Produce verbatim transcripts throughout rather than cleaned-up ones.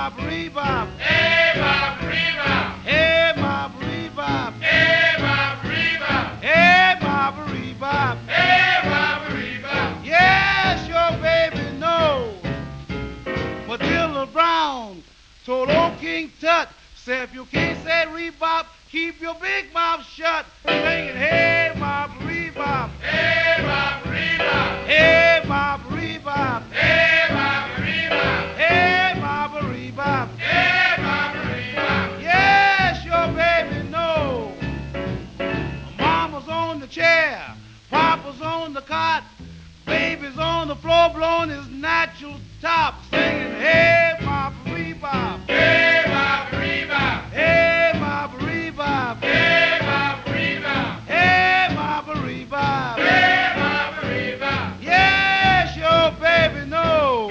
Bob Rebop. Hey, Bob Rebop. Hey, Bob Rebop. Hey, Bob Rebop. Hey, Bob Rebop. Hey, Bob Rebop. Yes, your baby knows. Matilda Brown told old King Tut, say if you can't say Rebop, keep your big mouth shut. Singing, hey, Bob Rebop. Hey, Bob Rebop. Hey, Bob Rebop. Hey, Bob Rebop. Hey, Bob Rebop. Hey, Bob Rebop. Yes, your baby knows. Mama's on the chair, Papa's on the cot, baby's on the floor blowing his natural top, singing, hey, Bob Rebop. Hey, Bob Rebop. Hey, Bob Rebop. Hey, Bob Rebop. Hey, Bob Rebop. Hey, Bob Rebop. Yes, your baby knows.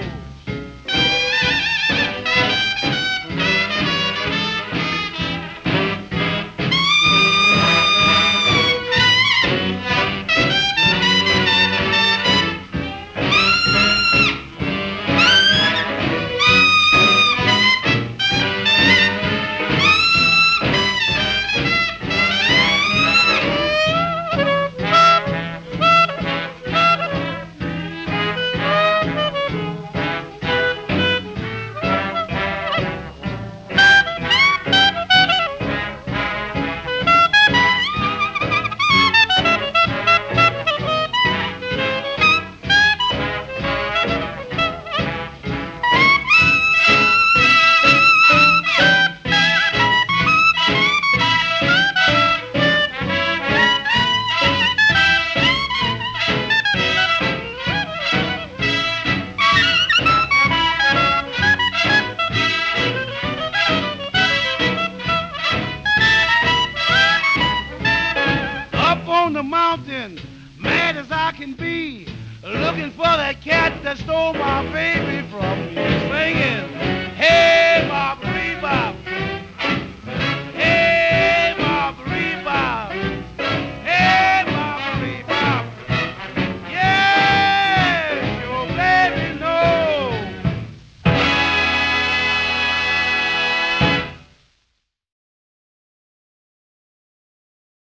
On the mountain, mad as I can be, looking for that cat that stole my baby from me, singing, hey.